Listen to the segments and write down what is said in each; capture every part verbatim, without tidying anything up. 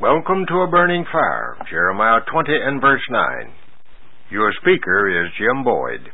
Welcome to a burning fire, Jeremiah twenty and verse nine. Your speaker is Jim Boyd.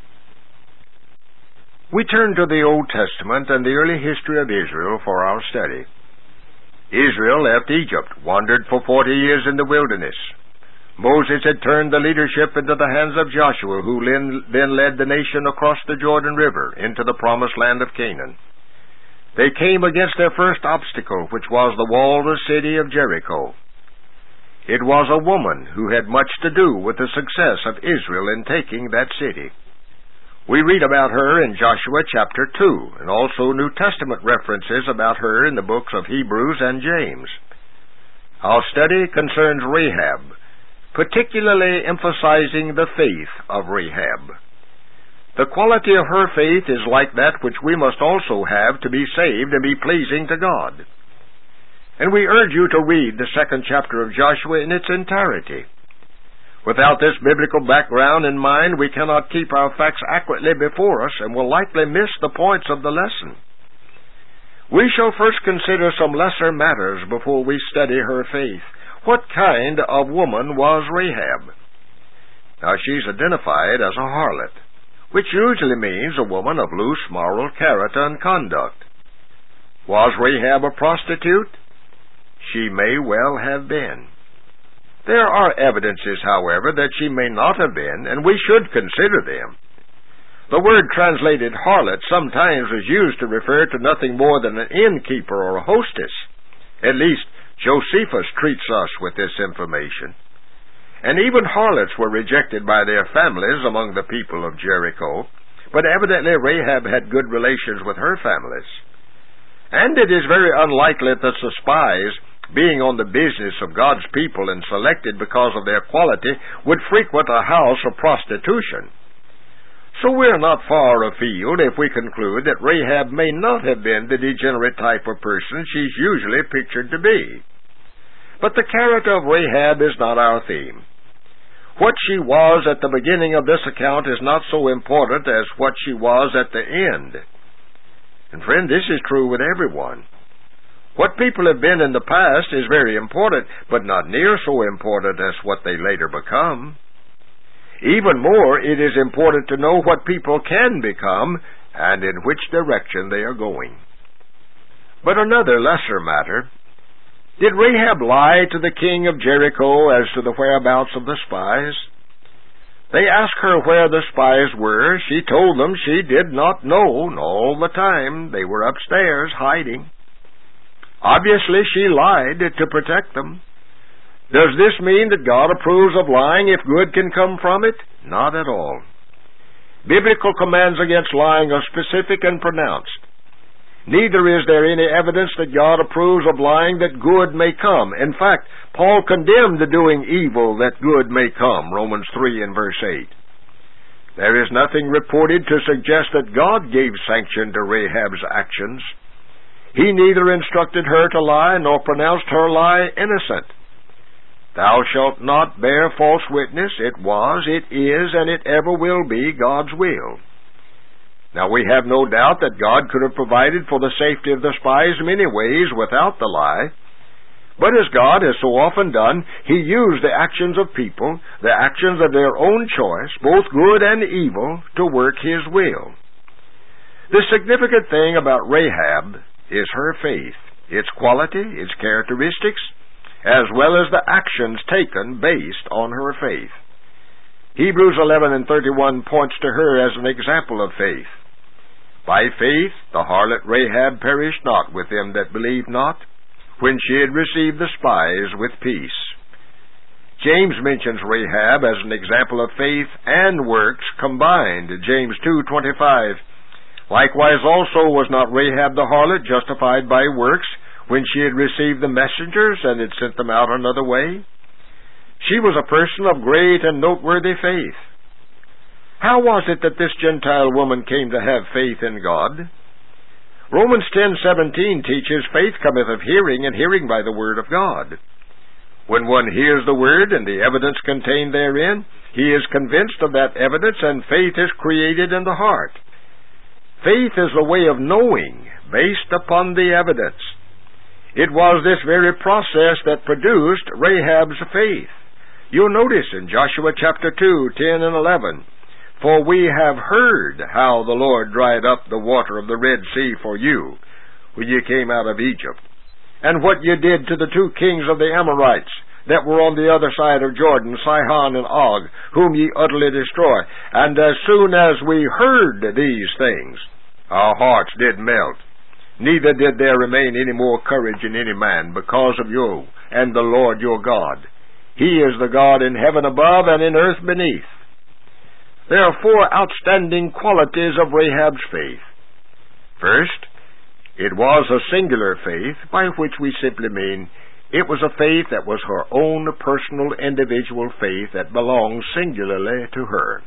We turn to the Old Testament and the early history of Israel for our study. Israel left Egypt, wandered for forty years in the wilderness. Moses had turned the leadership into the hands of Joshua, who then led the nation across the Jordan River into the promised land of Canaan. They came against their first obstacle, which was the walled city of Jericho. It was a woman who had much to do with the success of Israel in taking that city. We read about her in Joshua chapter two, and also New Testament references about her in the books of Hebrews and James. Our study concerns Rahab, particularly emphasizing the faith of Rahab. The quality of her faith is like that which we must also have to be saved and be pleasing to God. And we urge you to read the second chapter of Joshua in its entirety. Without this biblical background in mind, we cannot keep our facts accurately before us and will likely miss the points of the lesson. We shall first consider some lesser matters before we study her faith. What kind of woman was Rahab? Now, she's identified as a harlot, which usually means a woman of loose moral character and conduct. Was Rahab a prostitute? She may well have been. There are evidences, however, that she may not have been, and we should consider them. The word translated harlot sometimes is used to refer to nothing more than an innkeeper or a hostess. At least, Josephus treats us with this information. And even harlots were rejected by their families among the people of Jericho, but evidently Rahab had good relations with her families. And it is very unlikely that the spies, being on the business of God's people and selected because of their quality, would frequent a house of prostitution. So we're not far afield if we conclude that Rahab may not have been the degenerate type of person she's usually pictured to be. But the character of Rahab is not our theme. What she was at the beginning of this account is not so important as what she was at the end. And friend, this is true with everyone. What people have been in the past is very important, but not near so important as what they later become. Even more, it is important to know what people can become and in which direction they are going. But another lesser matter: did Rahab lie to the king of Jericho as to the whereabouts of the spies? They asked her where the spies were. She told them she did not know, and all the time they were upstairs hiding. Obviously, she lied to protect them. Does this mean that God approves of lying if good can come from it? Not at all. Biblical commands against lying are specific and pronounced. Neither is there any evidence that God approves of lying that good may come. In fact, Paul condemned the doing evil that good may come, Romans three and verse eight. There is nothing reported to suggest that God gave sanction to Rahab's actions. He neither instructed her to lie nor pronounced her lie innocent. Thou shalt not bear false witness. It was, it is, and it ever will be God's will. Now, we have no doubt that God could have provided for the safety of the spies many ways without the lie. But as God has so often done, He used the actions of people, the actions of their own choice, both good and evil, to work His will. The significant thing about Rahab is her faith, its quality, its characteristics, as well as the actions taken based on her faith. Hebrews eleven and thirty-one points to her as an example of faith. By faith the harlot Rahab perished not with them that believed not, when she had received the spies with peace. James mentions Rahab as an example of faith and works combined, James two twenty-five. Likewise also was not Rahab the harlot justified by works, when she had received the messengers and had sent them out another way? She was a person of great and noteworthy faith. How was it that this Gentile woman came to have faith in God? Romans ten seventeen teaches, faith cometh of hearing, and hearing by the word of God. When one hears the word and the evidence contained therein, he is convinced of that evidence, and faith is created in the heart. Faith is a way of knowing based upon the evidence. It was this very process that produced Rahab's faith. You'll notice in Joshua chapter two, ten and eleven, "For we have heard how the Lord dried up the water of the Red Sea for you, when ye came out of Egypt, and what ye did to the two kings of the Amorites, that were on the other side of Jordan, Sihon and Og, whom ye utterly destroyed. And as soon as we heard these things, our hearts did melt. Neither did there remain any more courage in any man, because of you and the Lord your God. He is the God in heaven above and in earth beneath." There are four outstanding qualities of Rahab's faith. First, it was a singular faith, by which we simply mean it was a faith that was her own personal individual faith that belonged singularly to her.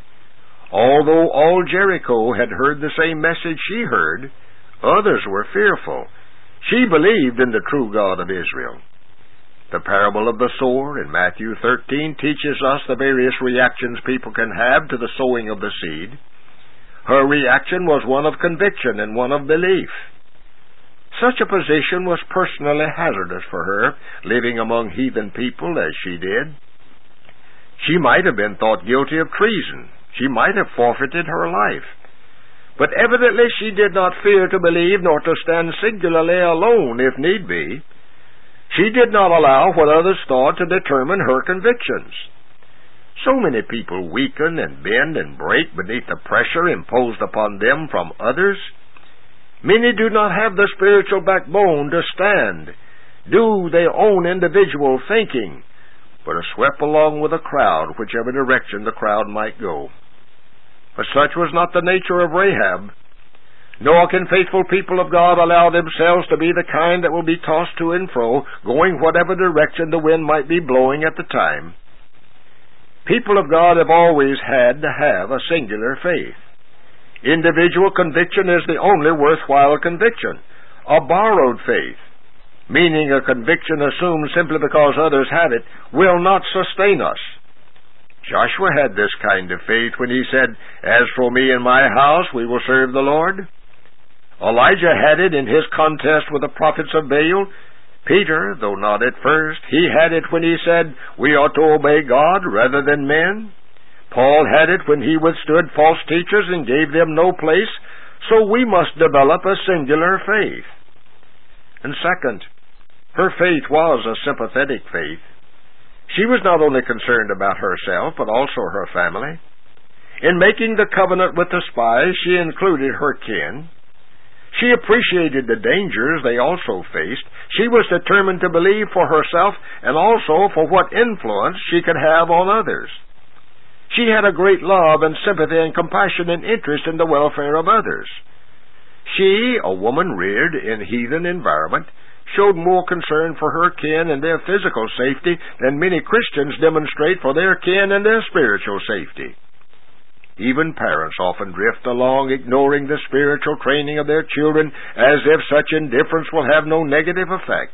Although all Jericho had heard the same message she heard, others were fearful. She believed in the true God of Israel. The parable of the sower in Matthew thirteen teaches us the various reactions people can have to the sowing of the seed. Her reaction was one of conviction and one of belief. Such a position was personally hazardous for her, living among heathen people as she did. She might have been thought guilty of treason. She might have forfeited her life. But evidently she did not fear to believe nor to stand singularly alone if need be. She did not allow what others thought to determine her convictions. So many people weaken and bend and break beneath the pressure imposed upon them from others. Many do not have the spiritual backbone to stand, do their own individual thinking, but are swept along with a crowd, whichever direction the crowd might go. But such was not the nature of Rahab. Nor can faithful people of God allow themselves to be the kind that will be tossed to and fro, going whatever direction the wind might be blowing at the time. People of God have always had to have a singular faith. Individual conviction is the only worthwhile conviction. A borrowed faith, meaning a conviction assumed simply because others have it, will not sustain us. Joshua had this kind of faith when he said, "As for me and my house, we will serve the Lord." Elijah had it in his contest with the prophets of Baal. Peter, though not at first, he had it when he said, "We ought to obey God rather than men." Paul had it when he withstood false teachers and gave them no place. So we must develop a singular faith. And second, her faith was a sympathetic faith. She was not only concerned about herself, but also her family. In making the covenant with the spies, she included her kin. She appreciated the dangers they also faced. She was determined to believe for herself and also for what influence she could have on others. She had a great love and sympathy and compassion and interest in the welfare of others. She, a woman reared in a heathen environment, showed more concern for her kin and their physical safety than many Christians demonstrate for their kin and their spiritual safety. Even parents often drift along, ignoring the spiritual training of their children, as if such indifference will have no negative effect.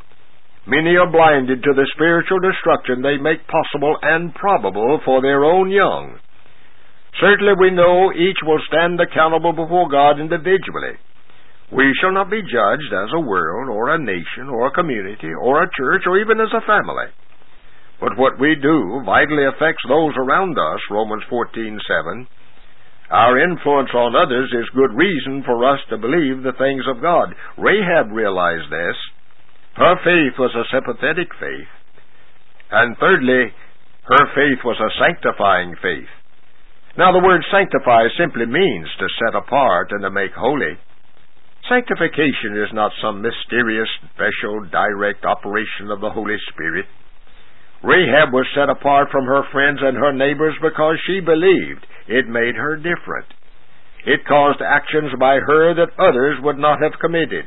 Many are blinded to the spiritual destruction they make possible and probable for their own young. Certainly we know each will stand accountable before God individually. We shall not be judged as a world, or a nation, or a community, or a church, or even as a family. But what we do vitally affects those around us, Romans fourteen seven. Our influence on others is good reason for us to believe the things of God. Rahab realized this. Her faith was a sympathetic faith. And thirdly, her faith was a sanctifying faith. Now the word sanctify simply means to set apart and to make holy. Sanctification is not some mysterious, special, direct operation of the Holy Spirit. Rahab was set apart from her friends and her neighbors because she believed it made her different. It caused actions by her that others would not have committed.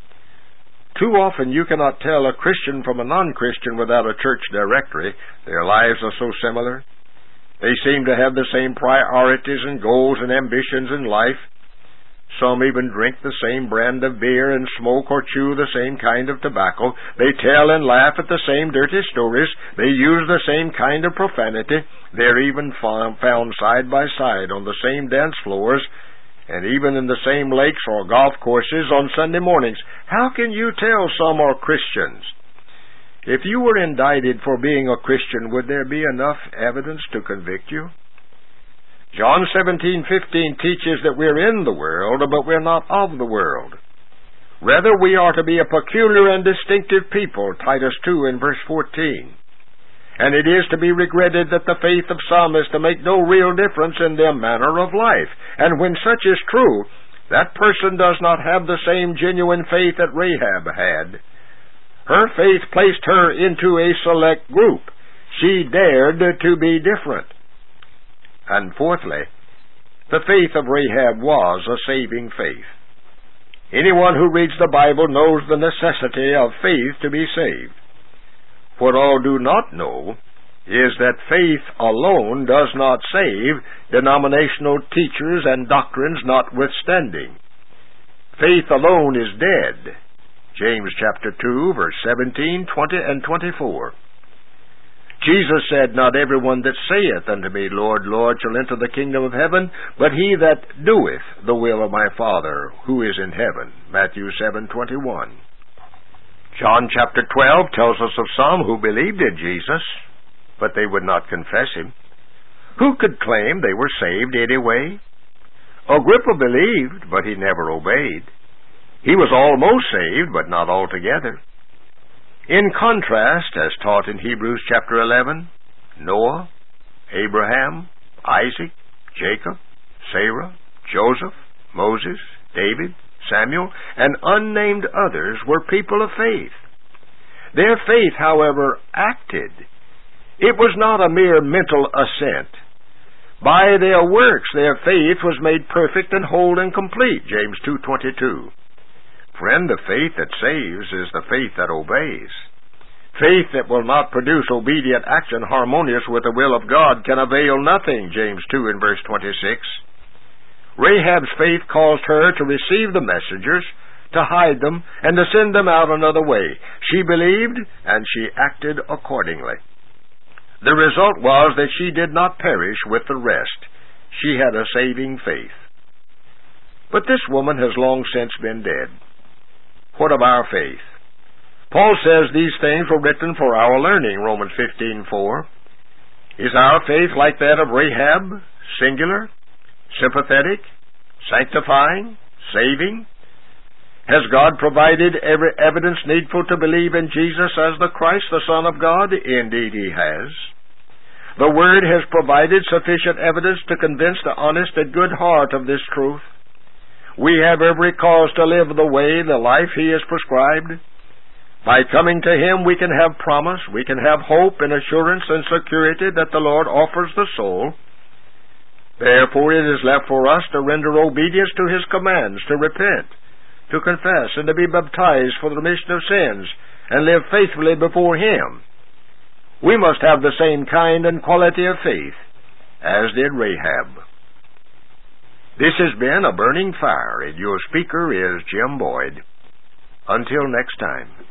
Too often you cannot tell a Christian from a non-Christian without a church directory. Their lives are so similar. They seem to have the same priorities and goals and ambitions in life. Some even drink the same brand of beer and smoke or chew the same kind of tobacco. They tell and laugh at the same dirty stories. They use the same kind of profanity. They're even found side by side on the same dance floors. and even in the same lakes or golf courses on Sunday mornings. How can you tell some are Christians? If you were indicted for being a Christian, would there be enough evidence to convict you? John seventeen fifteen teaches that we're in the world, but we're not of the world. Rather, we are to be a peculiar and distinctive people, Titus two in verse fourteen. And it is to be regretted that the faith of some is to make no real difference in their manner of life. And when such is true, that person does not have the same genuine faith that Rahab had. Her faith placed her into a select group. She dared to be different. And fourthly, the faith of Rahab was a saving faith. Anyone who reads the Bible knows the necessity of faith to be saved. What all do not know is that faith alone does not save, denominational teachers and doctrines notwithstanding. Faith alone is dead. James chapter two, verse seventeen, twenty, and twenty-four. Jesus said, Not everyone that saith unto me, Lord, Lord, shall enter the kingdom of heaven, but he that doeth the will of my Father, who is in heaven. Matthew seven, twenty-one. John chapter twelve tells us of some who believed in Jesus, but they would not confess him. Who could claim they were saved anyway? Agrippa believed, but he never obeyed. He was almost saved, but not altogether. In contrast, as taught in Hebrews chapter eleven, Noah, Abraham, Isaac, Jacob, Sarah, Joseph, Moses, David, Samuel, and unnamed others were people of faith. Their faith, however, acted. It was not a mere mental assent. By their works their faith was made perfect and whole and complete, James two twenty-two. Friend, the faith that saves is the faith that obeys. Faith that will not produce obedient action harmonious with the will of God can avail nothing, James two in verse twenty-six. Rahab's faith caused her to receive the messengers, to hide them, and to send them out another way. She believed, and she acted accordingly. The result was that she did not perish with the rest. She had a saving faith. But this woman has long since been dead. What of our faith? Paul says these things were written for our learning, Romans fifteen four. Is our faith like that of Rahab, singular, sympathetic, sanctifying, saving? Has God provided every evidence needful to believe in Jesus as the Christ, the Son of God? Indeed he has. The Word has provided sufficient evidence to convince the honest and good heart of this truth. We have every cause to live the way, the life he has prescribed. By coming to him we can have promise, we can have hope and assurance and security that the Lord offers the soul. Therefore it is left for us to render obedience to his commands, to repent, to confess, and to be baptized for the remission of sins, and live faithfully before him. We must have the same kind and quality of faith as did Rahab. This has been A Burning Fire, and your speaker is Jim Boyd. Until next time.